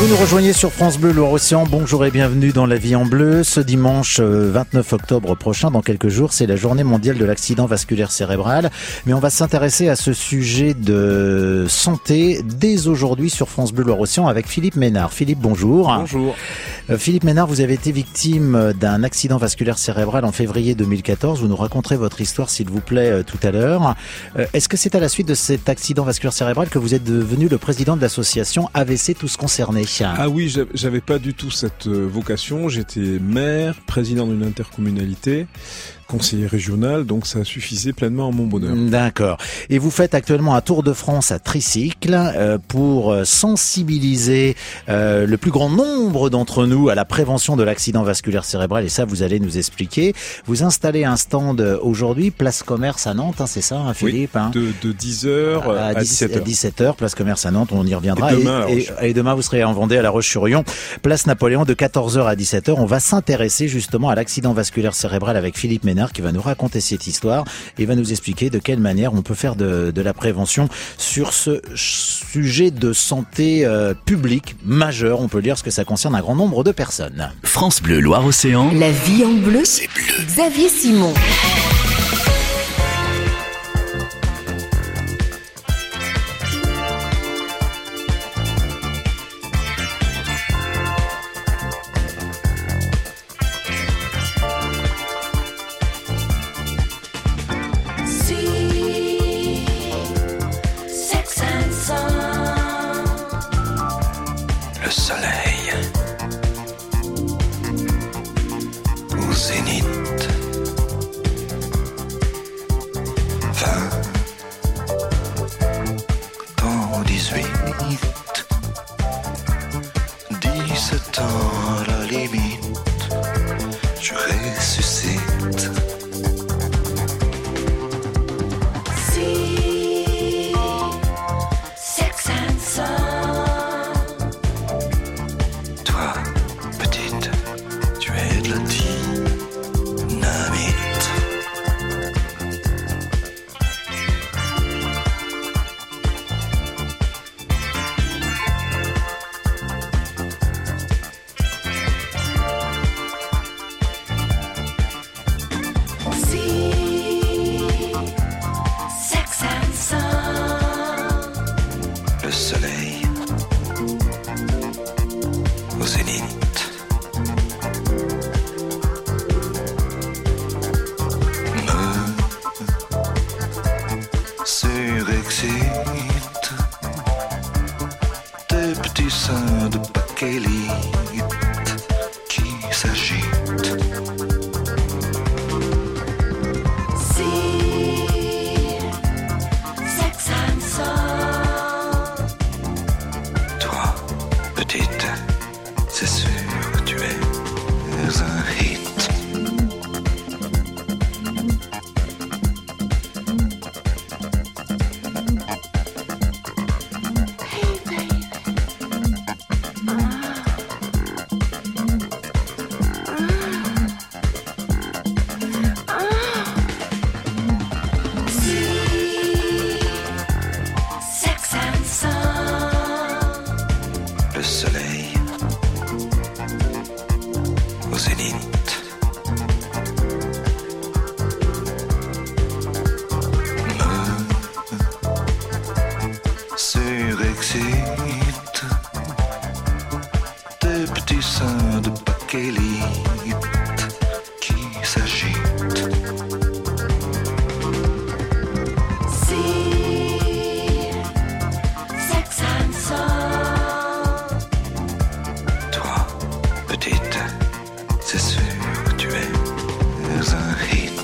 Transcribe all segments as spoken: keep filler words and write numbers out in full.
Vous nous rejoignez sur France Bleu Loire-Océan. Bonjour et bienvenue dans La Vie en Bleu. Ce dimanche vingt-neuf octobre prochain, dans quelques jours, c'est la journée mondiale de l'accident vasculaire cérébral. Mais on va s'intéresser à ce sujet de santé dès aujourd'hui sur France Bleu Loire-Océan avec Philippe Ménard. Philippe, bonjour. Bonjour. Euh, Philippe Ménard, vous avez été victime d'un accident vasculaire cérébral en février deux mille quatorze. Vous nous raconterez votre histoire, s'il vous plaît, euh, tout à l'heure. Euh, est-ce que c'est à la suite de cet accident vasculaire cérébral que vous êtes devenu le président de l'association A V C Tous Concernés? Ah oui, j'avais pas du tout cette vocation. J'étais maire, président d'une intercommunalité, conseiller régional, donc ça suffisait pleinement à mon bonheur. D'accord. Et vous faites actuellement un tour de France à tricycle euh, pour sensibiliser euh, le plus grand nombre d'entre nous à la prévention de l'accident vasculaire cérébral, et ça vous allez nous expliquer. Vous installez un stand aujourd'hui, Place Commerce à Nantes, hein, c'est ça hein, Philippe? Oui, hein de, de dix heures à, à dix-sept heures. À dix-sept heures, Place Commerce à Nantes, on y reviendra. Et demain, et, et, et demain vous serez en Vendée à La Roche-sur-Yon, Place Napoléon, de quatorze heures à dix-sept heures. On va s'intéresser justement à l'accident vasculaire cérébral avec Philippe Ménard, qui va nous raconter cette histoire et va nous expliquer de quelle manière on peut faire de, de la prévention sur ce sujet de santé euh, publique majeur, on peut dire, parce que ça concerne un grand nombre de personnes. France Bleu Loire-Océan. La vie en bleu, c'est bleu. Xavier Simon. dix-sept ans à la limite, je ressuscite. Si, sex and soul. Toi, petite, tu es de la dynamite. Tes petits seins de bakélite qui s'agitent. Si, sex and soul. Toi, petite, c'est sûr que tu es un hit. Surexcite tes petits seins de bakélite qui s'agitent. Si, sex and soul. Toi, petite, c'est sûr que tu es un hit.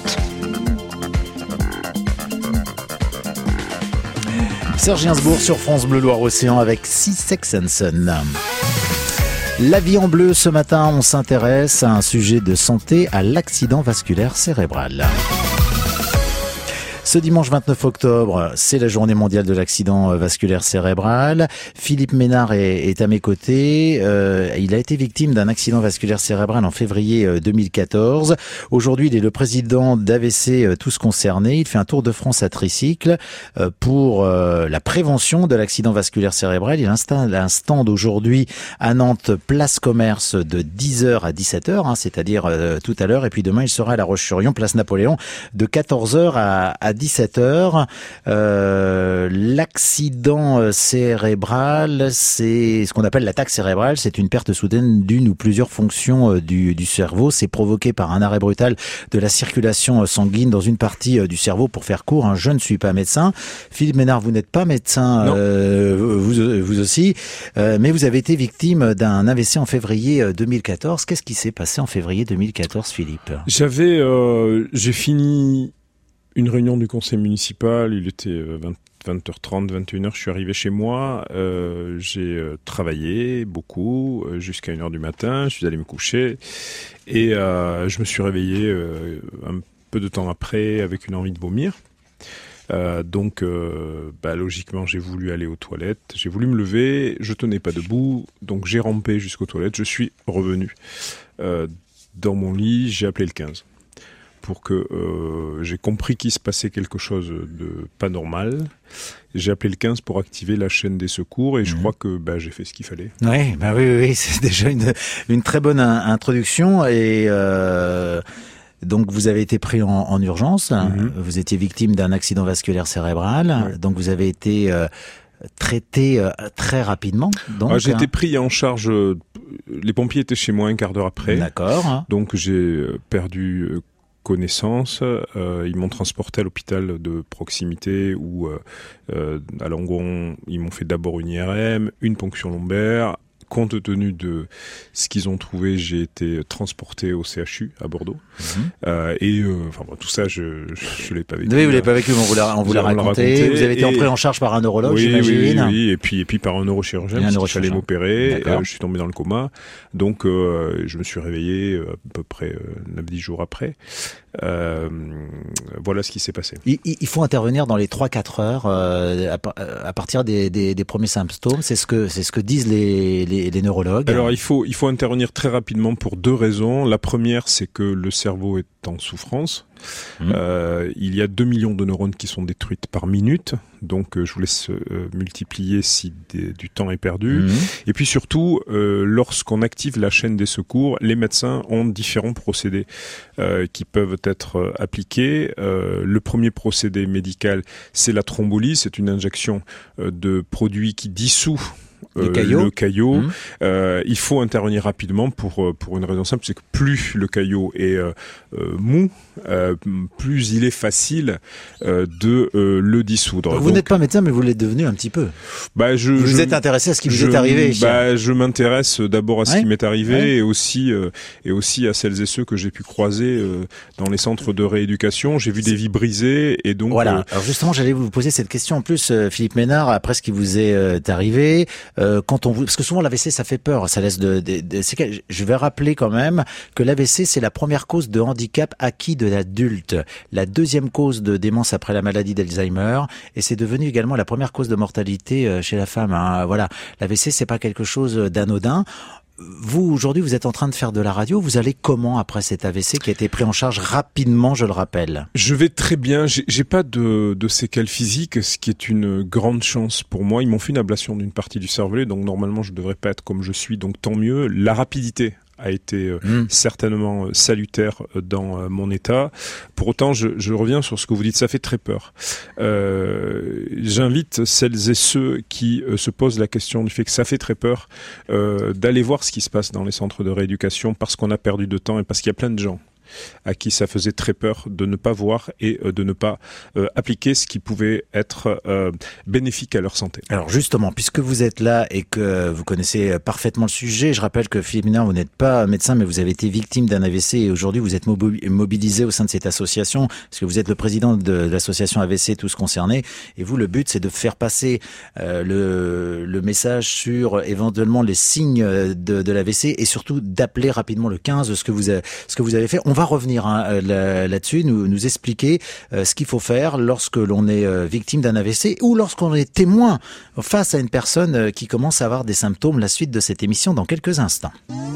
Serge Gainsbourg sur France Bleu Loire-Océan avec Six Sex and Son. La vie en bleu, ce matin, on s'intéresse à un sujet de santé, à l'accident vasculaire cérébral. Ce dimanche vingt-neuf octobre, c'est la journée mondiale de l'accident vasculaire cérébral. Philippe Ménard est, est à mes côtés. Euh, il a été victime d'un accident vasculaire cérébral en février deux mille quatorze. Aujourd'hui, il est le président d'A V C Tous Concernés. Il fait un tour de France à tricycle euh, pour euh, la prévention de l'accident vasculaire cérébral. Il installe un stand aujourd'hui à Nantes, place Commerce, de dix heures à dix-sept heures, hein, c'est-à-dire euh, tout à l'heure. Et puis demain, il sera à La Roche-sur-Yon, place Napoléon, de quatorze heures à, à dix-sept heures. Euh, l'accident cérébral, c'est ce qu'on appelle l'attaque cérébrale. C'est une perte soudaine d'une ou plusieurs fonctions du, du cerveau. C'est provoqué par un arrêt brutal de la circulation sanguine dans une partie du cerveau. Pour faire court, hein, je ne suis pas médecin. Philippe Ménard, vous n'êtes pas médecin, euh, vous, vous aussi, euh, mais vous avez été victime d'un A V C en février deux mille quatorze. Qu'est-ce qui s'est passé en février deux mille quatorze, Philippe ? J'avais, euh, j'ai fini une réunion du conseil municipal, il était vingt heures trente, vingt et une heures, je suis arrivé chez moi, euh, j'ai euh, travaillé beaucoup, euh, jusqu'à une heure du matin, je suis allé me coucher, et euh, je me suis réveillé euh, un peu de temps après avec une envie de vomir. Euh, donc, euh, bah, logiquement, j'ai voulu aller aux toilettes, j'ai voulu me lever, je tenais pas debout, donc j'ai rampé jusqu'aux toilettes, je suis revenu euh, dans mon lit, j'ai appelé le quinze. Pour que euh, j'ai compris qu'il se passait quelque chose de pas normal. J'ai appelé le quinze pour activer la chaîne des secours et mmh. je crois que bah, j'ai fait ce qu'il fallait. Oui, bah oui, oui, c'est déjà une, une très bonne introduction. Et euh, donc vous avez été pris en, en urgence. Mmh. Vous étiez victime d'un accident vasculaire cérébral. Ouais. Donc vous avez été euh, traité euh, très rapidement. Donc, ah, j'ai hein. été pris en charge. Euh, les pompiers étaient chez moi un quart d'heure après. D'accord. Donc j'ai euh, perdu euh, connaissance, euh, ils m'ont transporté à l'hôpital de proximité où euh, euh, à Langon, ils m'ont fait d'abord une I R M, une ponction lombaire. Compte tenu de ce qu'ils ont trouvé, j'ai été transporté au C H U à Bordeaux. Mmh. Euh, et euh, enfin bon, tout ça, je je l'ai pas vécu. Oui, vous l'avez pas vécu, mais on vous l'a on vous l'a raconté. raconté. Vous avez été et... pris en charge par un neurologue, oui, j'imagine. Oui, oui, et puis et puis par un neurochirurgien. Il fallait m'opérer. Euh, je suis tombé dans le coma, donc euh, je me suis réveillé euh, à peu près euh, neuf dix jours après. Euh, voilà ce qui s'est passé. Il, il faut intervenir dans les trois quatre heures euh, à, à partir des, des, des premiers symptômes. C'est ce que c'est ce que disent les, les, les neurologues. Alors il faut il faut intervenir très rapidement pour deux raisons. La première, c'est que le cerveau est en souffrance. Mmh. Euh, il y a deux millions de neurones qui sont détruites par minute, donc euh, je vous laisse euh, multiplier si des, du temps est perdu. Mmh. Et puis surtout, euh, lorsqu'on active la chaîne des secours, les médecins ont différents procédés euh, qui peuvent être euh, appliqués. Euh, le premier procédé médical, c'est la thrombolyse, c'est une injection euh, de produits qui dissout Le caillot. Le caillot. Mmh. Euh, il faut intervenir rapidement pour pour une raison simple, c'est que plus le caillot est euh, euh, mou, euh, plus il est facile euh, de euh, le dissoudre. Vous Donc, n'êtes pas médecin, mais vous l'êtes devenu un petit peu. Bah je. Vous je, êtes intéressé à ce qui je, vous est arrivé. Bah je m'intéresse d'abord à ce ouais. qui m'est arrivé ouais. et aussi euh, et aussi à celles et ceux que j'ai pu croiser euh, dans les centres de rééducation. J'ai vu des vies brisées et donc. Voilà. Euh, Alors justement, j'allais vous poser cette question en plus, euh, Philippe Ménard, après ce qui vous est euh, arrivé, euh, quand on vous, parce que souvent l'A V C ça fait peur, ça laisse de, de, de c'est, je vais rappeler quand même que l'A V C c'est la première cause de handicap acquis de l'adulte, la deuxième cause de démence après la maladie d'Alzheimer, et c'est devenu également la première cause de mortalité chez la femme. Hein. Voilà, l'A V C c'est pas quelque chose d'anodin. Vous, aujourd'hui, vous êtes en train de faire de la radio. Vous allez comment après cet A V C qui a été pris en charge rapidement, je le rappelle? Je vais très bien. J'ai, j'ai pas de, de séquelles physiques, ce qui est une grande chance pour moi. Ils m'ont fait une ablation d'une partie du cervelet, donc normalement, je devrais pas être comme je suis, donc tant mieux. La rapidité a été euh, mmh. certainement euh, salutaire dans euh, mon état. Pour autant, je, je reviens sur ce que vous dites, ça fait très peur. Euh, j'invite celles et ceux qui euh, se posent la question du fait que ça fait très peur, euh, d'aller voir ce qui se passe dans les centres de rééducation parce qu'on a perdu de temps et parce qu'il y a plein de gens à qui ça faisait très peur de ne pas voir et de ne pas euh, appliquer ce qui pouvait être euh, bénéfique à leur santé. Alors justement, puisque vous êtes là et que vous connaissez parfaitement le sujet, je rappelle que Philippe Ménard, vous n'êtes pas médecin, mais vous avez été victime d'un A V C et aujourd'hui vous êtes mobilisé au sein de cette association, parce que vous êtes le président de l'association A V C Tous Concernés, et vous, le but, c'est de faire passer euh, le, le message sur éventuellement les signes de, de l'A V C et surtout d'appeler rapidement le quinze, ce que vous avez, ce que vous avez fait. On va revenir hein, là, là-dessus, nous, nous expliquer euh, ce qu'il faut faire lorsque l'on est euh, victime d'un A V C ou lorsqu'on est témoin face à une personne euh, qui commence à avoir des symptômes. La suite de cette émission dans quelques instants.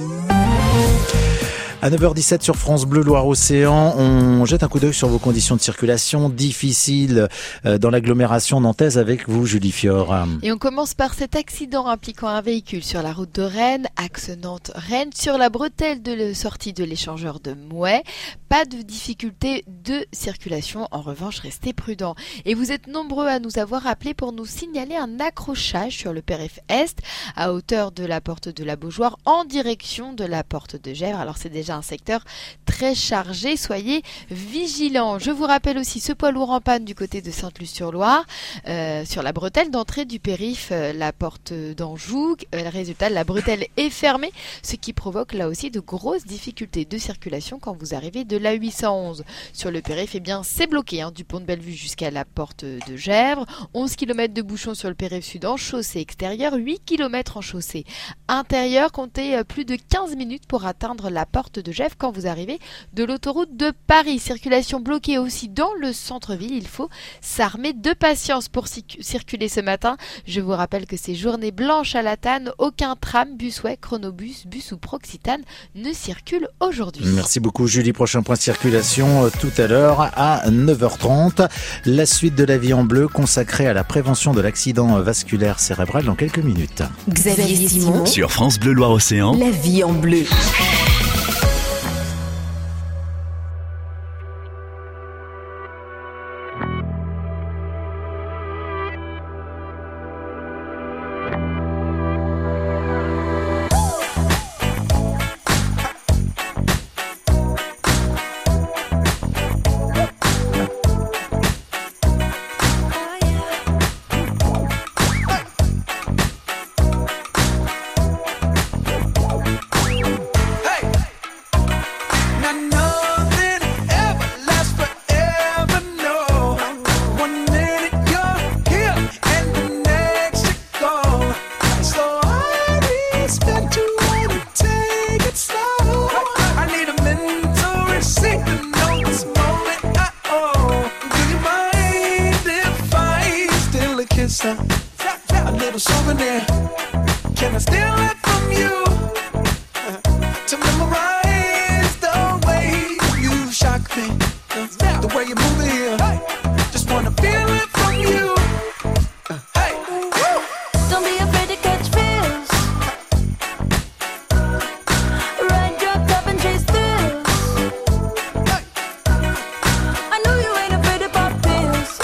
À neuf heures dix-sept sur France Bleu Loire-Océan, on jette un coup d'œil sur vos conditions de circulation difficiles dans l'agglomération nantaise avec vous, Julie Fior. Et on commence par cet accident impliquant un véhicule sur la route de Rennes, axe Nantes-Rennes, sur la bretelle de sortie de l'échangeur de Mouet. Pas de difficulté de circulation, en revanche, restez prudents. Et vous êtes nombreux à nous avoir appelés pour nous signaler un accrochage sur le périph' Est, à hauteur de la porte de la Beaujoire, en direction de la porte de Gesvres. Alors c'est déjà un secteur très chargé, soyez vigilants. Je vous rappelle aussi ce poids lourd en panne du côté de Sainte-Luce-sur-Loire, euh, sur la bretelle d'entrée du périph', euh, la porte d'Anjou. Euh, résultat, la bretelle est fermée, ce qui provoque là aussi de grosses difficultés de circulation quand vous arrivez de l'A huit cent onze. Sur le périph', eh bien, c'est bloqué hein, du pont de Bellevue jusqu'à la porte de Gesvres. onze kilomètres de bouchons sur le périph' sud en chaussée extérieure, huit kilomètres en chaussée intérieure. Comptez euh, plus de quinze minutes pour atteindre la porte de Gesvres quand vous arrivez de l'autoroute de Paris. Circulation bloquée aussi dans le centre-ville. Il faut s'armer de patience pour circuler ce matin. Je vous rappelle que c'est journée blanche à la Tanne. Aucun tram, busway, chronobus, bus ou proxitane ne circule aujourd'hui. Merci beaucoup Julie. Prochain point de circulation tout à l'heure à neuf heures trente. La suite de La Vie en Bleu consacrée à la prévention de l'accident vasculaire cérébral dans quelques minutes. Xavier Simon Sur France Bleu Loire-Océan. La Vie en Bleu. A little souvenir. Can I steal it from you? To memorize the way you shock me, the way you move it here. Just wanna feel it from you. Hey, Don't be afraid to catch feels. Ride your cup and chase thrills. I know you ain't afraid to pop pills.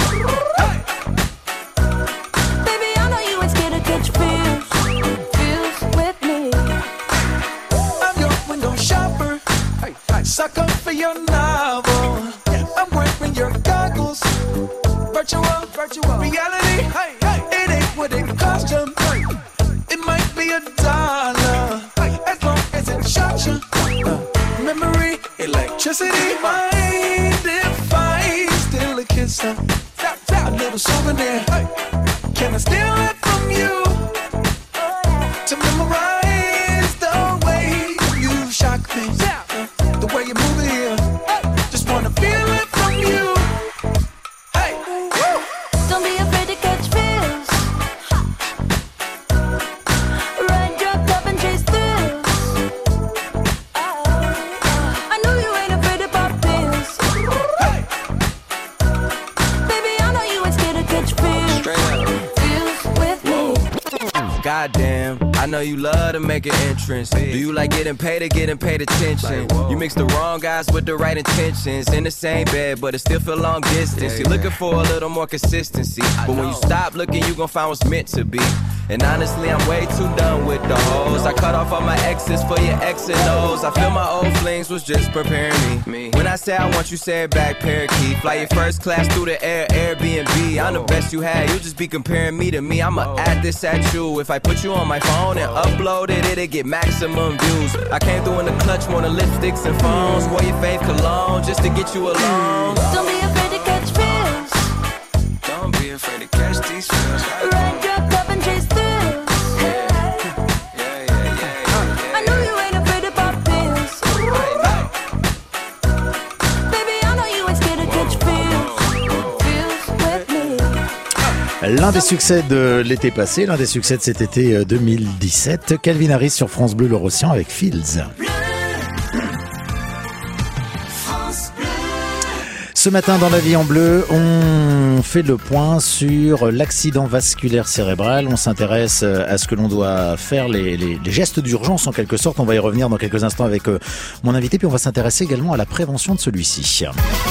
Baby, I know you ain't scared to catch feels. Feels with me. I'm your window shopper. Sucker for your novel. I'm wearing your goggles. Virtual, virtual reality. It ain't what it cost you. It might be a dollar, as long as it shocks you. Memory, electricity. Mind if I steal a kiss? A little souvenir. Can I steal it from you? To memorize the way you shock me, the way you move it here. Just wanna feel it from you. Hey, Don't be afraid to catch feels. Ride your cup and chase thrills. I know you ain't afraid to pop pills. hey, Baby, I know you ain't scared to catch feels. Straight up. Feels with me. Goddamn, I know you love to make an entrance. Do you like getting paid or getting paid attention? You mix the wrong guys with the right intentions. In the same bed, but it still feel long distance. You're looking for a little more consistency. But when you stop looking, you gon' find what's meant to be. And honestly, I'm way too done with the hoes. I cut off all my exes for your X and O's. I feel my old flings was just preparing me. When I say I want you, say it back, parakeet. Fly your first class through the air, Airbnb. I'm the best you had, you just be comparing me to me. I'ma add this at you. If I put you on my phone and upload it, it'll get maximum views. I came through in the clutch, more than lipsticks and phones. Wore your fave cologne just to get you alone. Don't be afraid to catch feels. Don't be afraid to catch these feels. Ride your cup and chase thrills. I know you ain't afraid to pop pills. L'un des succès de l'été passé, l'un des succès de cet été deux mille dix-sept, Calvin Harris sur France Bleu Lorocéan avec Fields. Ce matin dans La Vie en Bleu, on fait le point sur l'accident vasculaire cérébral. On s'intéresse à ce que l'on doit faire, les, les, les gestes d'urgence en quelque sorte. On va y revenir dans quelques instants avec euh, mon invité. Puis on va s'intéresser également à la prévention de celui-ci.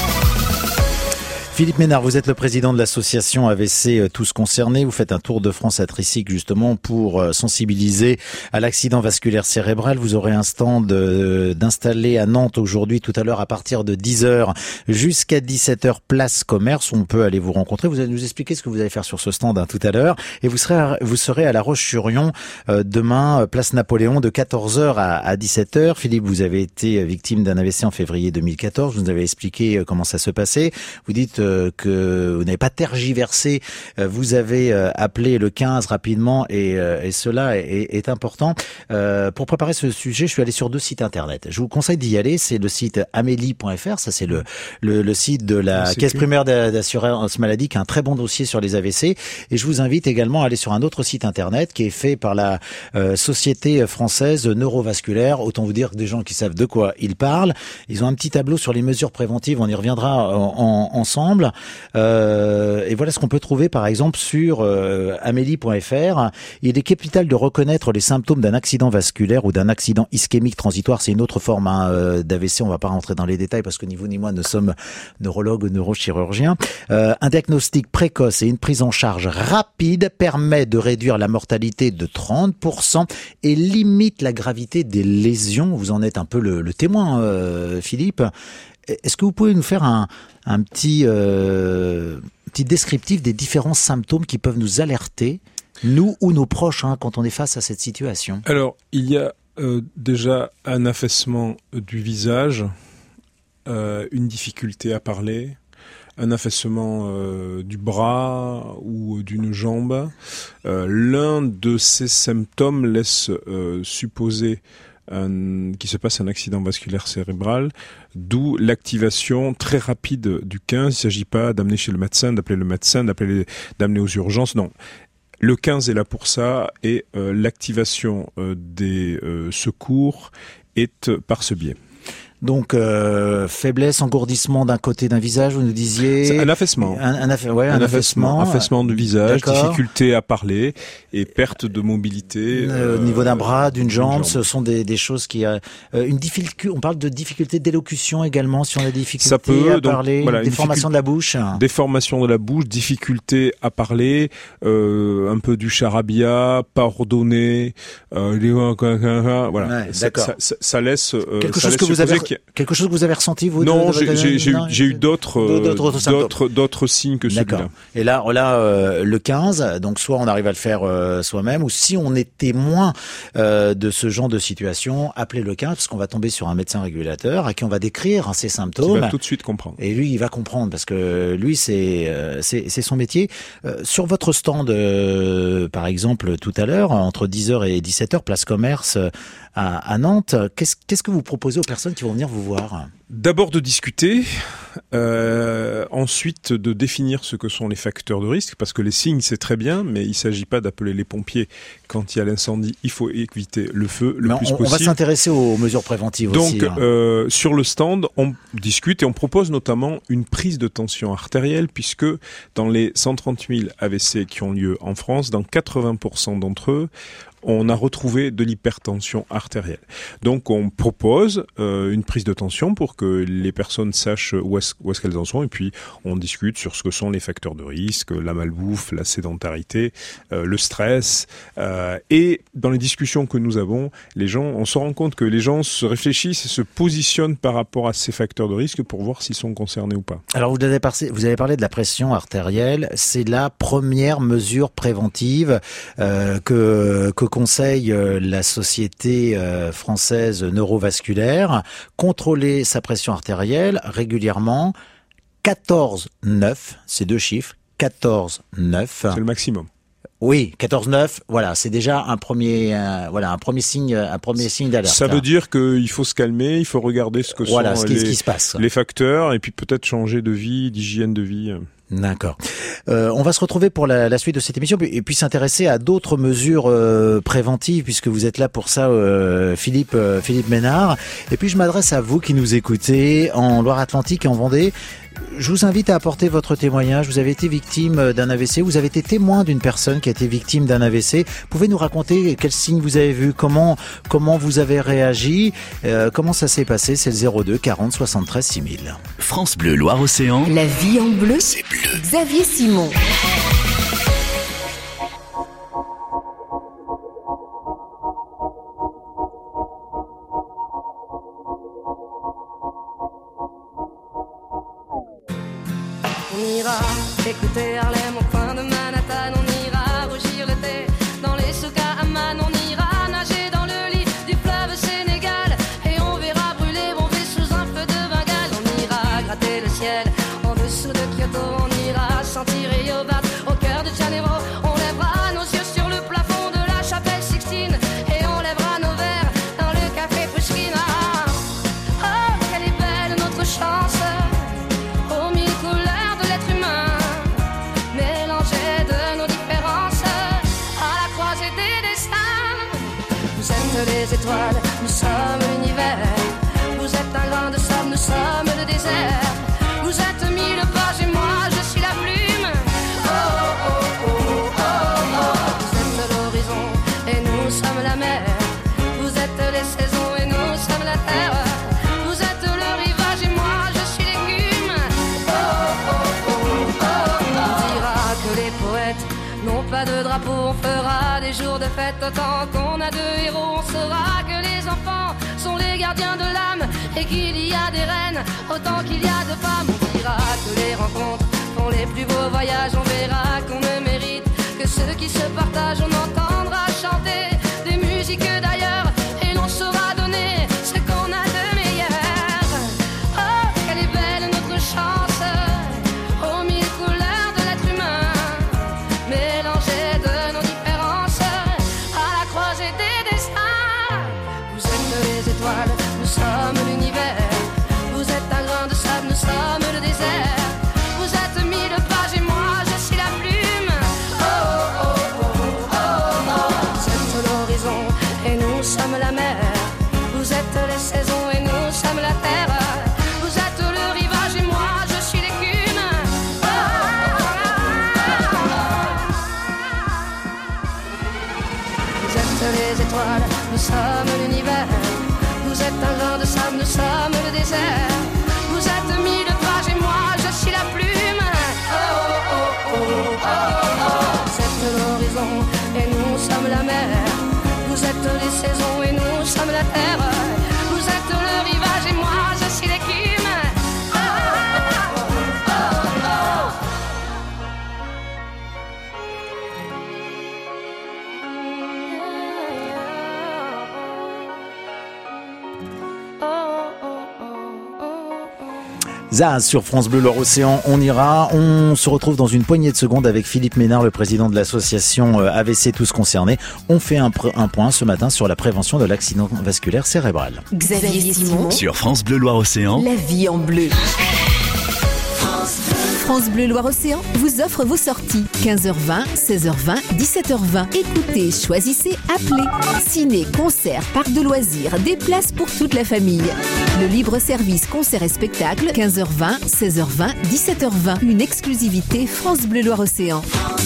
Philippe Ménard, vous êtes le président de l'association A V C Tous Concernés. Vous faites un tour de France à Tricic justement pour sensibiliser à l'accident vasculaire cérébral. Vous aurez un stand d'installer à Nantes aujourd'hui, tout à l'heure à partir de dix heures jusqu'à dix-sept heures, place Commerce. On peut aller vous rencontrer. Vous allez nous expliquer ce que vous allez faire sur ce stand hein, tout à l'heure. Et vous serez à, vous serez à La Roche-sur-Yon euh, demain, place Napoléon, de quatorze heures à, à dix-sept heures. Philippe, vous avez été victime d'un A V C en février deux mille quatorze. Vous nous avez expliqué comment ça se passait. Vous dites que vous n'avez pas tergiversé, vous avez appelé le quinze rapidement et, et cela est, est important. Euh, pour préparer ce sujet, je suis allé sur deux sites internet. Je vous conseille d'y aller, c'est le site amélie point f r, ça c'est le, le, le site de la Caisse primaire d'assurance maladie qui a un très bon dossier sur les A V C. Et je vous invite également à aller sur un autre site internet qui est fait par la euh, Société française neurovasculaire. Autant vous dire que des gens qui savent de quoi ils parlent. Ils ont un petit tableau sur les mesures préventives, on y reviendra en, en, ensemble. Euh, et voilà ce qu'on peut trouver par exemple sur euh, amélie point f r. Il est capital de reconnaître les symptômes d'un accident vasculaire ou d'un accident ischémique transitoire. C'est une autre forme hein, euh, d'A V C. On va pas rentrer dans les détails parce que ni vous ni moi ne sommes neurologues ou neurochirurgiens. Euh, un diagnostic précoce et une prise en charge rapide permet de réduire la mortalité de trente pour cent et limite la gravité des lésions. Vous en êtes un peu le, le témoin, euh, Philippe. Est-ce que vous pouvez nous faire un, un petit, euh, petit descriptif des différents symptômes qui peuvent nous alerter, nous ou nos proches, hein, quand on est face à cette situation? Alors, il y a euh, déjà un affaissement du visage, euh, une difficulté à parler, un affaissement euh, du bras ou d'une jambe. Euh, l'un de ces symptômes laisse euh, supposer Un, qui se passe un accident vasculaire cérébral, d'où l'activation très rapide du quinze. Il ne s'agit pas d'amener chez le médecin, d'appeler le médecin, d'appeler les, d'amener aux urgences, non. Le quinze est là pour ça et euh, l'activation euh, des euh, secours est par ce biais. Donc euh, faiblesse, engourdissement d'un côté d'un visage, vous nous disiez. C'est un affaissement. Un, un, affa... ouais, un, un affaissement. Affaissement du visage, D'accord. difficulté à parler et perte de mobilité. Euh, au niveau d'un bras, d'une jambe, jambe, ce sont des, des choses qui. Euh, une difficulté. On parle de difficulté d'élocution également, si on a des difficultés Ça peut, à donc, parler. Voilà, déformation de la bouche. Déformation de la bouche, difficulté à parler, euh, un peu du charabia, pas ordonné, euh, voilà. Ouais, ça, ça, ça, ça laisse. Euh, quelque ça chose laisse que vous avez. Qu'il... Quelque chose que vous avez ressenti vous? Non, de, de, de, j'ai, j'ai, non, j'ai eu d'autres, euh, d'autres, d'autres, d'autres signes que D'accord. celui-là. Et là, là, euh, le quinze, donc soit on arrive à le faire euh, soi-même, ou si on est témoin euh, de ce genre de situation, appelez le quinze parce qu'on va tomber sur un médecin régulateur à qui on va décrire hein, ces symptômes. Il va tout de suite comprendre. Et lui, il va comprendre parce que lui, c'est euh, c'est, c'est son métier. Euh, sur votre stand, euh, par exemple, tout à l'heure, entre dix heures et dix-sept heures, place Commerce à, à Nantes, qu'est-ce, qu'est-ce que vous proposez aux personnes qui vont venir vous voir? D'abord de discuter, euh, ensuite de définir ce que sont les facteurs de risque, parce que les signes c'est très bien, mais il ne s'agit pas d'appeler les pompiers quand il y a l'incendie, il faut éviter le feu le mais plus on, possible. On va s'intéresser aux mesures préventives Donc, aussi. Donc hein. euh, sur le stand, on discute et on propose notamment une prise de tension artérielle, puisque dans les cent trente mille A V C qui ont lieu en France, dans quatre-vingts pour cent d'entre eux, on a retrouvé de l'hypertension artérielle. Donc on propose euh, une prise de tension pour que les personnes sachent où est-ce, où est-ce qu'elles en sont et puis on discute sur ce que sont les facteurs de risque, la malbouffe, la sédentarité, euh, le stress. Euh, et dans les discussions que nous avons, les gens, on se rend compte que les gens se réfléchissent et se positionnent par rapport à ces facteurs de risque pour voir s'ils sont concernés ou pas. Alors vous avez, parlé, vous avez parlé de la pression artérielle, c'est la première mesure préventive euh, que, que conseille la Société française neurovasculaire, contrôler sa pression artérielle régulièrement, quatorze neuf, c'est deux chiffres, quatorze neuf. C'est le maximum. Oui, quatorze neuf, voilà, c'est déjà un premier, euh, voilà, un premier signe, un premier signe d'alerte. Ça veut dire qu'il faut se calmer, il faut regarder ce que voilà, sont ce qui, les, ce qui se passe. les facteurs, et puis peut-être changer de vie, d'hygiène de vie. D'accord. Euh, on va se retrouver pour la, la suite de cette émission et puis s'intéresser à d'autres mesures euh, préventives puisque vous êtes là pour ça, euh, Philippe euh, Philippe Ménard. Et puis je m'adresse à vous qui nous écoutez en Loire-Atlantique et en Vendée. Je vous invite à apporter votre témoignage. Vous avez été victime d'un A V C, vous avez été témoin d'une personne qui a été victime d'un A V C. Vous pouvez nous raconter quels signes vous avez vus, comment comment vous avez réagi, euh, comment ça s'est passé. C'est le zéro deux quarante soixante-treize six mille. France Bleu Loire-Océan. La vie en bleu, C'est bleu. Xavier Simon. On ira écouter Harlem au coin de Manhattan, on ira rougir le thé dans les souks à Amman, on ira nager dans le lit du fleuve Sénégal et on verra brûler mon V sous un feu de Bengale. On ira gratter le ciel en dessous de Kyoto, on ira sentir Rio Bat au cœur de Janeiro, on lèvera nos yeux sur le plafond de la chapelle Sixtine et on lèvera nos verres dans le café Pushkin. Ah, oh, quelle est belle notre chance aux mille couleurs de l'être humain, mélangées de nos différences à la croisée des destins. Vous êtes les étoiles, nous sommes l'univers. Vous êtes un grain de sable, nous sommes le désert. Vous êtes mille pages et moi je suis la plume. Oh oh oh oh oh oh. Vous êtes l'horizon et nous sommes la mer. Vous êtes les saisons et nous sommes la terre. Vous êtes le rivage et moi je suis l'écume. Oh oh oh oh oh. On dira que les poètes n'ont pas de drapeau, on fera des jours de fête autant qu'on a de héros. On saura que les enfants sont les gardiens de l'âme et qu'il y a des reines autant qu'il y a de femmes. On dira que les rencontres font les plus beaux voyages. On verra qu'on ne mérite que ceux qui se partagent. On entendra chanter des musiques d'ailleurs et l'on saura donner ce qu'on a de meilleur. Oh, quelle est belle notre chance aux mille couleurs de l'être humain, mélangées de nos différences à la croisée des destins. Vous êtes les étoiles, nous sommes l'univers. Vous êtes un grain de sable, nous sommes le désert. Vous êtes mille pages et moi je suis la plume. Oh oh oh oh oh oh. Vous êtes l'horizon et nous sommes la mer. Vous êtes les saisons et nous sommes la terre. Vous êtes le rivage et moi je suis l'écume. Oh, oh, oh, oh. Vous êtes les étoiles, nous sommes l'univers. Vous êtes un grain de sable, nous sommes le désert. Vous êtes mille pages et moi je suis la plume. Oh oh oh oh oh oh. Vous êtes l'horizon et nous sommes la mer. Vous êtes les saisons et nous sommes la terre. Vous êtes le rivage et moi je suis l'écume. Oh oh oh oh oh. Zaz sur France Bleu Loire-Océan, on ira. On se retrouve dans une poignée de secondes avec Philippe Ménard, le président de l'association A V C Tous Concernés. On fait un, un point ce matin sur la prévention de l'accident vasculaire cérébral. Xavier Simon. Sur France Bleu Loire-Océan. La vie en bleu. France Bleu Loire-Océan vous offre vos sorties. quinze heures vingt, seize heures vingt, dix-sept heures vingt. Écoutez, choisissez, appelez. Ciné, concert, parc de loisirs, des places pour toute la famille. Le libre-service concert et spectacle, quinze heures vingt, seize heures vingt, dix-sept heures vingt. Une exclusivité France Bleu Loire-Océan.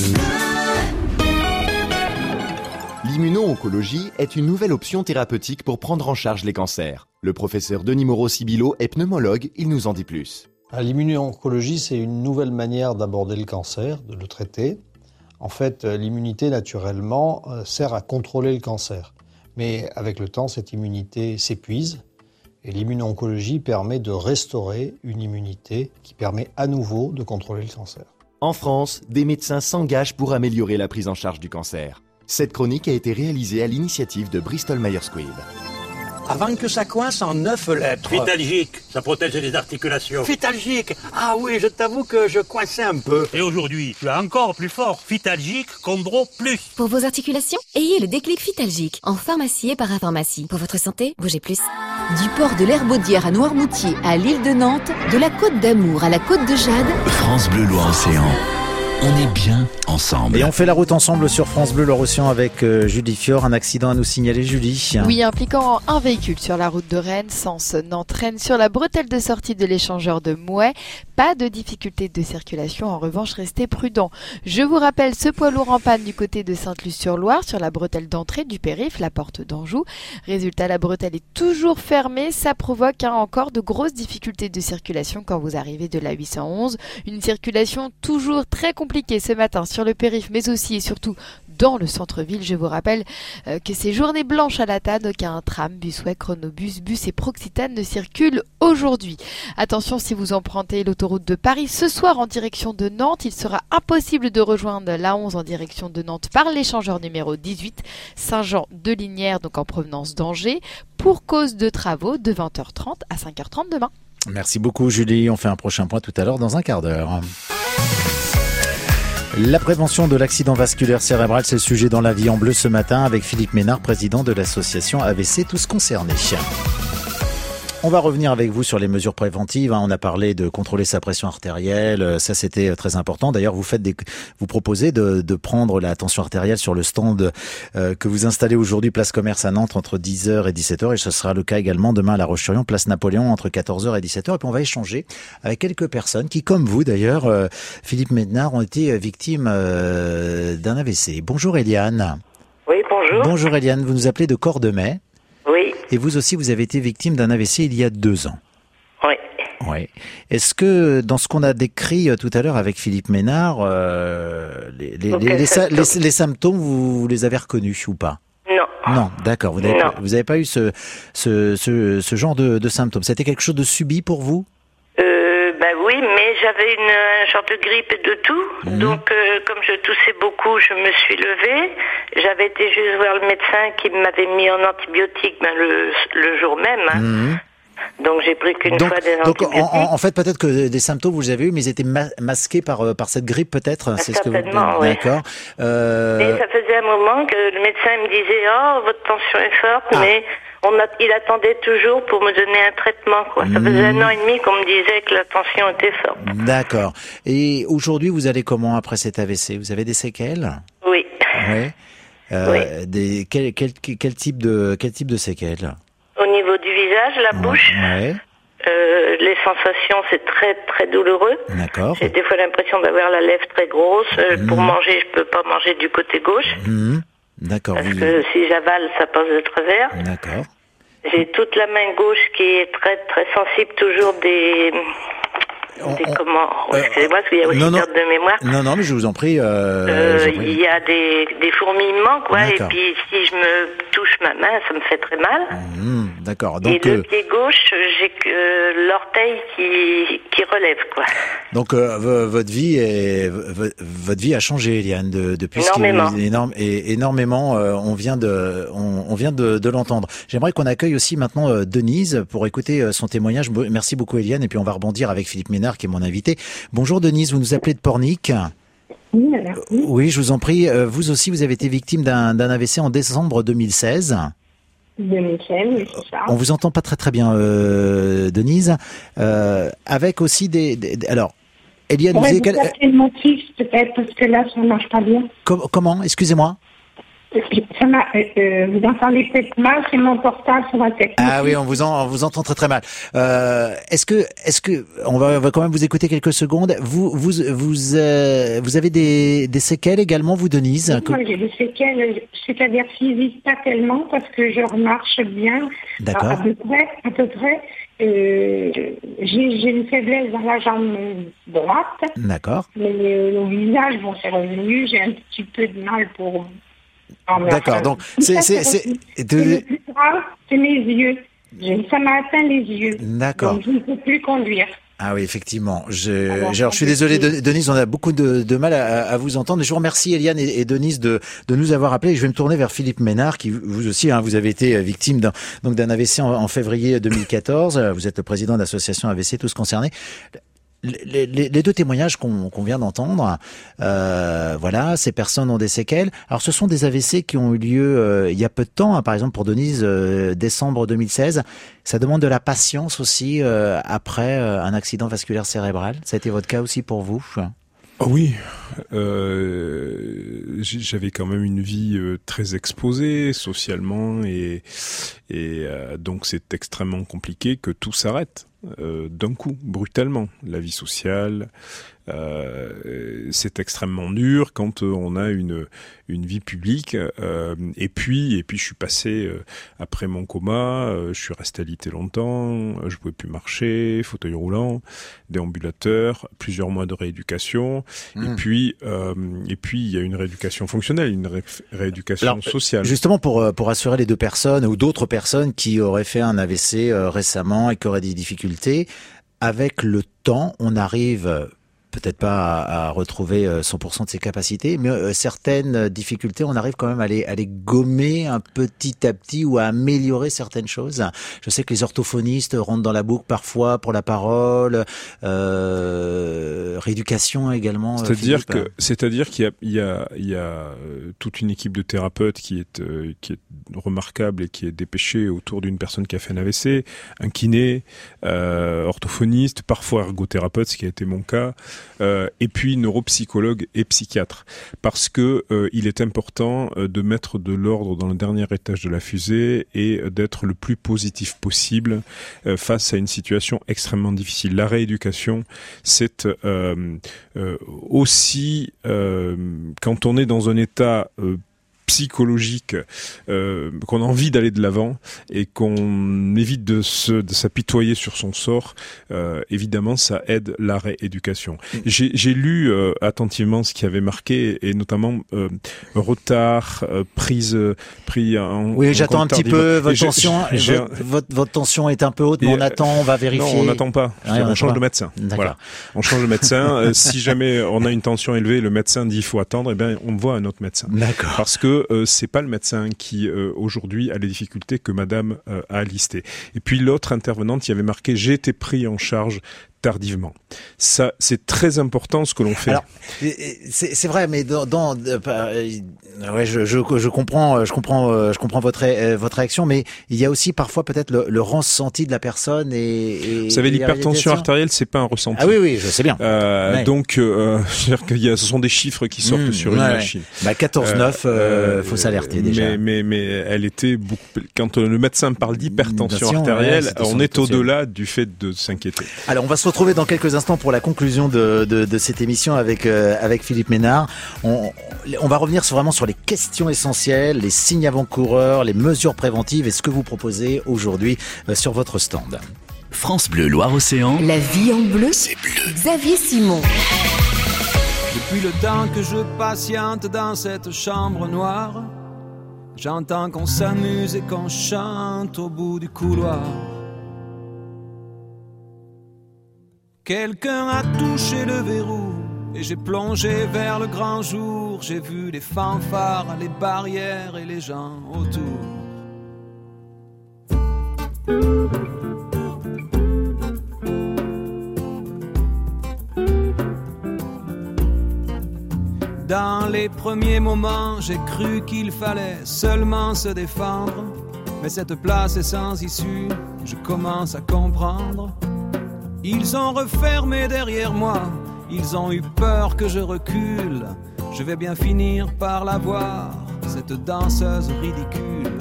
L'immuno-oncologie est une nouvelle option thérapeutique pour prendre en charge les cancers. Le professeur Denis Moreau-Sibilo est pneumologue, il nous en dit plus. L'immuno-oncologie, c'est une nouvelle manière d'aborder le cancer, de le traiter. En fait, l'immunité, naturellement, sert à contrôler le cancer. Mais avec le temps, cette immunité s'épuise. Et l'immuno-oncologie permet de restaurer une immunité qui permet à nouveau de contrôler le cancer. En France, des médecins s'engagent pour améliorer la prise en charge du cancer. Cette chronique a été réalisée à l'initiative de Bristol Myers Squibb. avant que ça coince en neuf lettres. Vitalgique, ça protège les articulations. Vitalgique. Ah oui, je t'avoue que je coinçais un peu. Et aujourd'hui, tu as encore plus fort. Vitalgique Condro Plus. Pour vos articulations, ayez le déclic Vitalgique en pharmacie et parapharmacie. Pour votre santé, bougez plus. Du port de l'Herbaudière à Noirmoutier à l'île de Nantes, de la Côte d'Amour à la Côte de Jade. France Bleu Loire-Océan. On est bien ensemble. Et on fait la route ensemble sur France Bleu Loire-Océan avec euh, Julie Fior. Un accident à nous signaler, Julie. Oui, impliquant un véhicule sur la route de Rennes, sens Nantes-Rennes, sur la bretelle de sortie de l'échangeur de Mouet. Pas de difficulté de circulation, en revanche, restez prudents. Je vous rappelle ce poids lourd en panne du côté de Sainte-Luce-sur-Loire, sur la bretelle d'entrée du périph', la porte d'Anjou. Résultat, la bretelle est toujours fermée. Ça provoque hein, encore de grosses difficultés de circulation quand vous arrivez de la huit cent onze. Une circulation toujours très compliquée ce matin sur le périph', mais aussi et surtout dans le centre-ville. Je vous rappelle euh, que c'est journée blanche à la Tane, qu'un tram, Busway, Chronobus, Bus et Proxitane ne circulent aujourd'hui. Attention, si vous empruntez l'autoroute de Paris ce soir en direction de Nantes, il sera impossible de rejoindre l'A onze en direction de Nantes par l'échangeur numéro dix-huit, Saint-Jean-de-Linière, donc en provenance d'Angers, pour cause de travaux de vingt heures trente à cinq heures trente demain. Merci beaucoup, Julie. On fait un prochain point tout à l'heure dans un quart d'heure. La prévention de l'accident vasculaire cérébral, c'est le sujet dans La Vie en Bleu ce matin avec Philippe Ménard, président de l'association A V C Tous Concernés. On va revenir avec vous sur les mesures préventives. On a parlé de contrôler sa pression artérielle. Ça, c'était très important. D'ailleurs, vous faites des, vous proposez de, de prendre la tension artérielle sur le stand euh, que vous installez aujourd'hui, place Commerce à Nantes, entre dix heures et dix-sept heures. Et ce sera le cas également demain à La Roche-sur-Yon, place Napoléon, entre quatorze heures et dix-sept heures. Et puis, on va échanger avec quelques personnes qui, comme vous d'ailleurs, euh, Philippe Ménard, ont été victimes euh, d'un A V C. Bonjour Eliane. Oui, bonjour. Bonjour Eliane, vous nous appelez de Cordemais. Oui. Et vous aussi, vous avez été victime d'un A V C il y a deux ans. Oui. Oui. Est-ce que, dans ce qu'on a décrit tout à l'heure avec Philippe Ménard, euh, les, les, les, les, symptômes. les, les symptômes, vous, vous les avez reconnus ou pas? Non. Non, d'accord. Vous n'avez pas, vous n'avez pas eu ce, ce, ce, ce genre de, de symptômes. C'était quelque chose de subi pour vous? Euh, ben oui, mais j'avais une, un genre de grippe et de tout. Mmh. Donc, euh, comme je toussais beaucoup, je me suis levée. J'avais été juste voir le médecin qui m'avait mis en antibiotiques ben, le, le jour même. Hein. Mmh. Donc, j'ai pris qu'une donc, fois des donc antibiotiques. En, en fait, peut-être que des symptômes, vous les avez eu, mais ils étaient ma- masqués par, par cette grippe, peut-être. C'est certainement, ce que vous... oui. D'accord. Euh... Et ça faisait un moment que le médecin me disait « Oh, votre tension est forte ah. », mais... On a, il attendait toujours pour me donner un traitement, quoi. Ça faisait mmh. un an et demi qu'on me disait que la tension était forte. D'accord. Et aujourd'hui, vous allez comment après cet A V C? Vous avez des séquelles? Oui. Oui. Euh, oui. Des, quel, quel, quel, type de, quel type de séquelles? Au niveau du visage, la bouche. Oui. Euh, les sensations, c'est très très douloureux. D'accord. J'ai des fois l'impression d'avoir la lèvre très grosse. Euh, mmh. Pour manger, je peux pas manger du côté gauche. Mmh. D'accord. Parce vous... que si j'avale, ça passe de travers. D'accord. J'ai toute la main gauche qui est très très sensible, toujours des... On, des on, comment euh, Excusez-moi, parce qu'il y a aussi non, non, perte de mémoire. Non, non, mais je vous en prie. Euh, euh, prie. Il y a des, des fourmillements, quoi. D'accord. Et puis, si je me touche ma main, ça me fait très mal. Mmh, d'accord. Donc, et le euh, pied gauche, j'ai que euh, l'orteil qui, qui relève, quoi. Donc, euh, votre vie est, votre vie a changé, Eliane, de, depuis énormément. Ce qui est énorme, et énormément. Euh, on vient de, on, on vient de, de l'entendre. J'aimerais qu'on accueille aussi maintenant euh, Denise pour écouter euh, son témoignage. Merci beaucoup, Eliane. Et puis, on va rebondir avec Philippe Ménard, qui est mon invité. Bonjour Denise, vous nous appelez de Pornic. Oui, alors, oui. oui, je vous en prie. Vous aussi, vous avez été victime d'un, d'un A V C en décembre deux mille seize. deux mille seize, oui, c'est ça. On vous entend pas très très bien, euh, Denise. Euh, avec aussi des, des, des alors, Eliane, vous avez quel... le motif peut-être parce que là, ça marche pas bien. Com- comment Excusez-moi. Ça m'a, euh, vous entendez peut-être mal, c'est mon portable sur la tête. Ah oui, on vous en, on vous entend très très mal. Euh, est-ce que, est-ce que, on va, on va quand même vous écouter quelques secondes. Vous, vous, vous, euh, vous avez des, des séquelles également, vous, Denise? Moi, j'ai des séquelles, c'est-à-dire physiques pas tellement parce que je remarche bien. D'accord. À peu près, à peu près. Euh, j'ai, j'ai une faiblesse dans la jambe droite. D'accord. Mais euh, au visage, bon, c'est revenu. J'ai un petit peu de mal pour. Oh, D'accord, enfin, donc c'est c'est c'est de... le plus grave, c'est mes yeux. Ça m'a atteint les yeux. D'accord. Donc je ne peux plus conduire. Ah oui, effectivement. Je, alors, alors, je suis désolé, de, Denise, on a beaucoup de, de mal à, à vous entendre. Je vous remercie, Eliane et, et Denise, de, de nous avoir appelés. Je vais me tourner vers Philippe Ménard, qui vous aussi, hein, vous avez été victime d'un, donc d'un A V C en, en février deux mille quatorze. Vous êtes le président de l'association A V C Tous Concernés. Les, les, les deux témoignages qu'on, qu'on vient d'entendre, euh, voilà, ces personnes ont des séquelles. Alors, ce sont des A V C qui ont eu lieu euh, il y a peu de temps. Hein, par exemple, pour Denise, euh, décembre deux mille seize. Ça demande de la patience aussi euh, après euh, un accident vasculaire cérébral. Ça a été votre cas aussi pour vous? Oh oui, euh, j'avais quand même une vie euh, très exposée socialement et, et euh, donc c'est extrêmement compliqué que tout s'arrête euh, d'un coup, brutalement. La vie sociale, euh, c'est extrêmement dur quand on a une une vie publique. Euh, et puis et puis je suis passé euh, après mon coma, euh, je suis resté alité longtemps, je pouvais plus marcher, fauteuil roulant, déambulateur, plusieurs mois de rééducation. Mmh. Et puis euh, et puis il y a une rééducation fonctionnelle, une ré- rééducation Alors, sociale. Justement pour pour assurer les deux personnes ou d'autres personnes qui auraient fait un A V C euh, récemment et qui auraient des difficultés, avec le temps, on arrive peut-être pas à, à retrouver cent pour cent de ses capacités, mais euh, certaines difficultés, on arrive quand même à les, à les gommer un petit à petit ou à améliorer certaines choses. Je sais que les orthophonistes rentrent dans la boucle parfois pour la parole, euh, rééducation également. C'est-à-dire Philippe. que, c'est-à-dire qu'il y a, il y a, il y a toute une équipe de thérapeutes qui est, euh, qui est remarquable et qui est dépêchée autour d'une personne qui a fait un A V C, un kiné, euh, orthophoniste, parfois ergothérapeute, ce qui a été mon cas. Euh, et puis neuropsychologue et psychiatre, parce que euh, il est important euh, de mettre de l'ordre dans le dernier étage de la fusée et euh, d'être le plus positif possible euh, face à une situation extrêmement difficile. La rééducation, c'est euh, euh, aussi euh, quand on est dans un état euh, psychologique, euh, qu'on a envie d'aller de l'avant et qu'on évite de se de s'apitoyer sur son sort, euh, évidemment ça aide la rééducation. J'ai, j'ai lu euh, attentivement ce qui avait marqué et notamment euh, retard, euh, prise pris en Oui, en j'attends un petit peu votre j'ai, tension. J'ai, j'ai, votre, votre, votre tension est un peu haute, mais et, on attend, on va vérifier. Non, on n'attend pas. Ouais, on, on change pas. de médecin. D'accord. Voilà, on change de médecin. euh, si jamais on a une tension élevée, le médecin dit il faut attendre. Eh bien, on voit un autre médecin. D'accord. Parce que Euh, c'est pas le médecin qui euh, aujourd'hui a les difficultés que Madame euh, a listées. Et puis l'autre intervenante y avait marqué j'ai été pris en charge tardivement. Ça, c'est très important ce que l'on fait. Alors, c'est, c'est vrai, mais dans, dans euh, ouais, je, je, je comprends, je comprends, je comprends votre votre réaction, mais il y a aussi parfois peut-être le, le ressenti de la personne et. et Vous savez, et l'hypertension artérielle, c'est pas un ressenti. Ah oui, oui, je sais bien. Euh, ouais. Donc, euh, c'est-à-dire qu'il y a, ce sont des chiffres qui sortent mmh, sur une ouais, machine. Bah quatorze neuf, euh, euh, faut s'alerter déjà. Mais, mais, mais elle était beaucoup. Quand le médecin parle d'hypertension artérielle, ouais, on est au-delà du fait de s'inquiéter. Alors, on va se retrouver dans quelques instants pour la conclusion de, de, de cette émission avec euh, avec Philippe Ménard. On, on va revenir sur, vraiment sur les questions essentielles, les signes avant-coureurs, les mesures préventives et ce que vous proposez aujourd'hui euh, sur votre stand. France Bleu Loire-Océan. La vie en bleu, c'est bleu. Xavier Simon. Depuis le temps que je patiente dans cette chambre noire, j'entends qu'on s'amuse et qu'on chante au bout du couloir. Quelqu'un a touché le verrou et j'ai plongé vers le grand jour. J'ai vu les fanfares, les barrières et les gens autour. Dans les premiers moments, j'ai cru qu'il fallait seulement se défendre. Mais cette place est sans issue, je commence à comprendre. Ils ont refermé derrière moi, ils ont eu peur que je recule. Je vais bien finir par la voir, cette danseuse ridicule.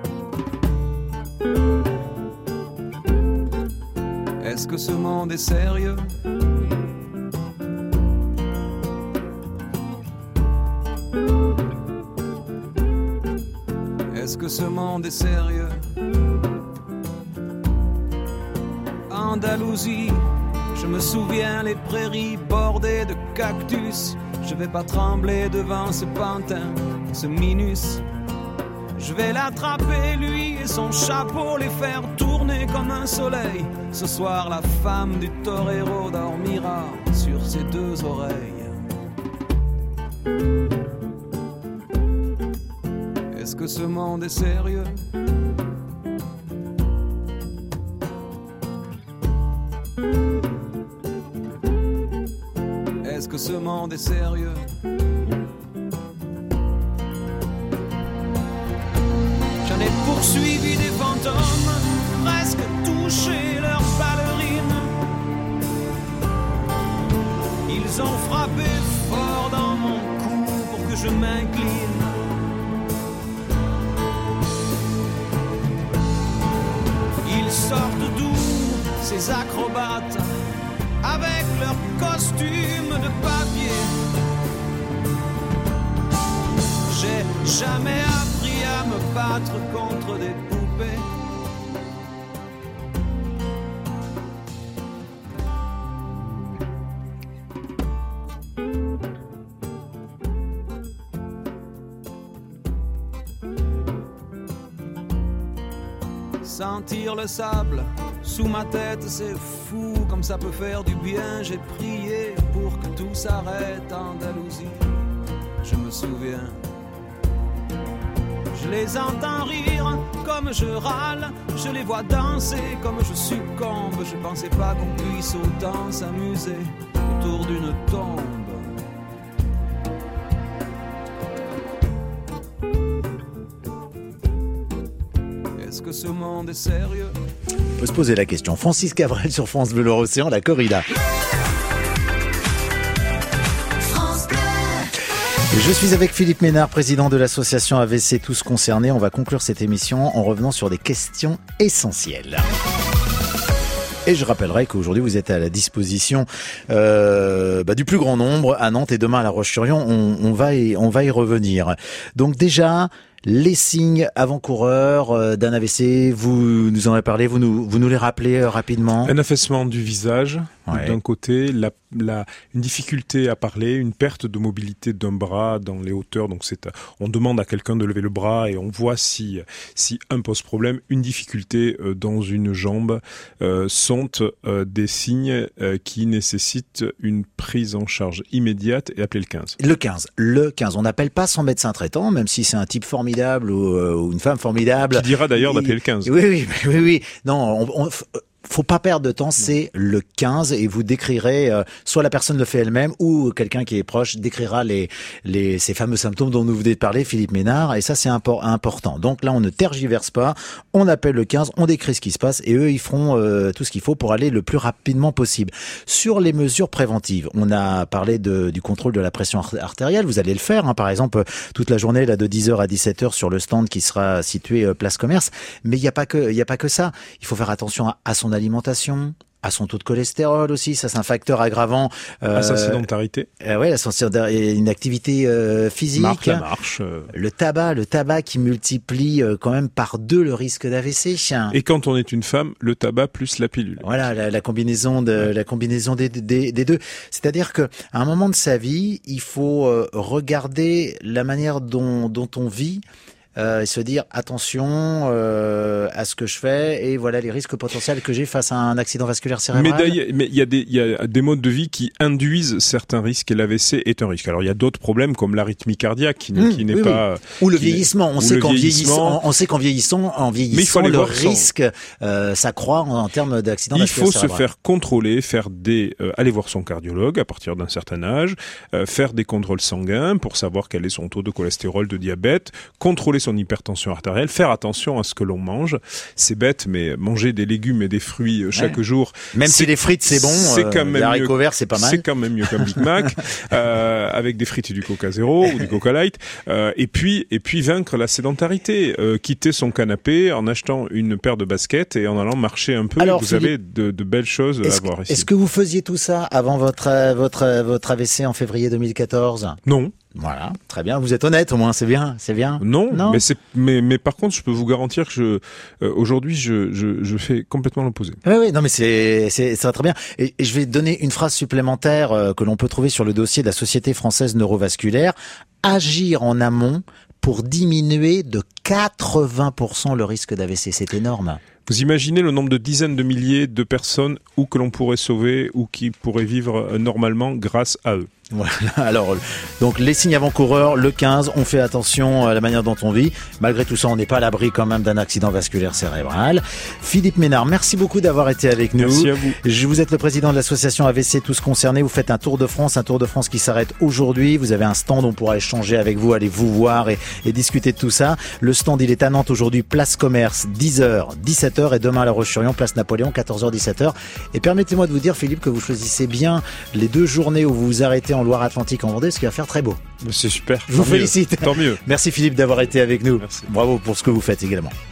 Est-ce que ce monde est sérieux ? Est-ce que ce monde est sérieux ? Andalousie, je me souviens les prairies bordées de cactus. Je vais pas trembler devant ce pantin, ce minus. Je vais l'attraper lui et son chapeau, les faire tourner comme un un soleil. Ce soir, la femme du torero dormira sur ses deux oreilles. Est-ce que ce monde est sérieux? Est-ce que ce monde est sérieux? J'en ai poursuivi des fantômes, presque touché leurs ballerines. Ils ont frappé fort dans mon cou pour que je m'incline. Ils sortent d'où ces acrobates avec leurs costumes de papier? J'ai jamais appris à me battre contre des poupées. Sentir le sable sous ma tête, c'est fou comme ça peut faire du bien. J'ai prié pour que tout s'arrête en Andalousie. Je me souviens. Je les entends rire comme je râle. Je les vois danser comme je succombe. Je pensais pas qu'on puisse autant s'amuser autour d'une tombe. Est-ce que ce monde est sérieux? On peut se poser la question. Francis Cabrel sur France Bleu Océan, la corrida. Je suis avec Philippe Ménard, président de l'association A V C Tous Concernés. On va conclure cette émission en revenant sur des questions essentielles. Et je rappellerai qu'aujourd'hui vous êtes à la disposition euh, bah, du plus grand nombre à Nantes et demain à La Roche-sur-Yon. On, on va y, on va y revenir. Donc déjà, les signes avant-coureurs euh, d'un A V C, vous nous en avez parlé, vous nous, vous nous les rappelez euh, rapidement. Un affaissement du visage, ouais. D'un côté, la, la, une difficulté à parler, une perte de mobilité d'un bras dans les hauteurs. Donc c'est, on demande à quelqu'un de lever le bras et on voit si, si un pose problème. Une difficulté euh, dans une jambe euh, sont euh, des signes euh, qui nécessitent une prise en charge immédiate et appeler le quinze. Le quinze, le quinze. On n'appelle pas son médecin traitant, même si c'est un type formidable. Ou, euh, ou une femme formidable. Qui dira d'ailleurs d'appeler le quinze. Oui, oui, oui, oui. Non, on, on, faut pas perdre de temps, c'est le quinze et vous décrirez, euh, soit la personne le fait elle-même ou quelqu'un qui est proche décrira les, les, ces fameux symptômes dont nous venez de parler, Philippe Ménard, et ça c'est impor- important. Donc là on ne tergiverse pas, on appelle le quinze, on décrit ce qui se passe et eux ils feront euh, tout ce qu'il faut pour aller le plus rapidement possible. Sur les mesures préventives, on a parlé de, du contrôle de la pression artérielle, vous allez le faire, hein, par exemple toute la journée là de dix heures à dix-sept heures sur le stand qui sera situé euh, Place Commerce, mais il n'y a pas que, il y a pas que ça, il faut faire attention à, à son alimentation, à son taux de cholestérol aussi, ça c'est un facteur aggravant. Euh, à sa sédentarité. Euh, ouais, une activité euh, physique. Marche, la marche. Euh... Le tabac, le tabac qui multiplie euh, quand même par deux le risque d'A V C. Et quand on est une femme, le tabac plus la pilule. Voilà, la, la combinaison de, ouais. la combinaison des, des, des deux. C'est-à-dire que à un moment de sa vie, il faut euh, regarder la manière dont, dont on vit. Euh, et se dire attention euh, à ce que je fais et voilà les risques potentiels que j'ai face à un accident vasculaire cérébral. Mais il y a des il y a des modes de vie qui induisent certains risques et l'A V C est un risque. Alors il y a d'autres problèmes comme l'arythmie cardiaque qui, mmh, qui n'est oui, pas oui. ou le vieillissement. On sait qu'en vieillissant, on sait qu'en vieillissant, en vieillissant, le risque euh, s'accroît en, en termes d'accident vasculaire cérébral. Il faut cérébral. se faire contrôler, faire des euh, aller voir son cardiologue à partir d'un certain âge, euh, faire des contrôles sanguins pour savoir quel est son taux de cholestérol, de diabète, contrôler son hypertension artérielle, faire attention à ce que l'on mange. C'est bête, mais manger des légumes et des fruits chaque ouais. jour. Même si les frites c'est bon, c'est quand euh, même les haricots verts c'est pas mal. C'est quand même mieux qu'un Big Mac, euh, avec des frites et du Coca Zéro ou du Coca Light. Euh, et puis, et puis vaincre la sédentarité, euh, quitter son canapé en achetant une paire de baskets et en allant marcher un peu. Alors, vous Philippe, avez de, de belles choses à voir que, ici. Est-ce que vous faisiez tout ça avant votre votre votre A V C en février deux mille quatorze? Non. Voilà, très bien. Vous êtes honnête au moins, c'est bien, c'est bien. Non, non. mais c'est, mais, mais par contre, je peux vous garantir que je, euh, aujourd'hui, je, je, je fais complètement l'opposé. Oui, oui, non, mais c'est, c'est, ça va très bien. Et, et je vais donner une phrase supplémentaire euh, que l'on peut trouver sur le dossier de la Société française neurovasculaire. Agir en amont pour diminuer de quatre-vingts pour cent le risque d'A V C, c'est énorme. Vous imaginez le nombre de dizaines de milliers de personnes ou que l'on pourrait sauver ou qui pourraient vivre normalement grâce à eux. Voilà, alors, donc les signes avant-coureurs, le quinze, on fait attention à la manière dont on vit. Malgré tout ça, on n'est pas à l'abri quand même d'un accident vasculaire cérébral. Philippe Ménard, merci beaucoup d'avoir été avec nous. Merci à vous. Je, vous êtes le président de l'association A V C Tous Concernés. Vous faites un Tour de France, un Tour de France qui s'arrête aujourd'hui. Vous avez un stand, on pourra échanger avec vous, aller vous voir et, et discuter de tout ça. Le stand, il est à Nantes aujourd'hui, place Commerce, dix heures, dix-sept heures, et demain à La Roche-sur-Yon, place Napoléon, quatorze heures, dix-sept heures. Et permettez-moi de vous dire, Philippe, que vous choisissez bien les deux journées où vous vous arrêtez en Loire-Atlantique, en Vendée, ce qui va faire très beau. C'est super. Je vous Tant mieux. félicite. Tant mieux. Merci Philippe d'avoir été avec nous. Merci. Bravo pour ce que vous faites également.